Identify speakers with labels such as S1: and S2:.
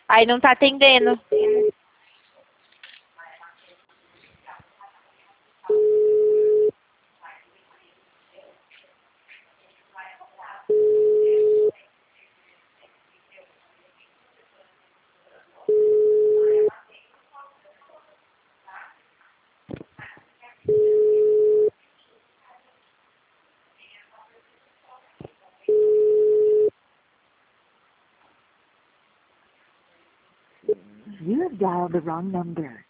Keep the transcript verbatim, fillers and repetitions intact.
S1: Aí não tá atendendo.
S2: You have dialed the wrong number.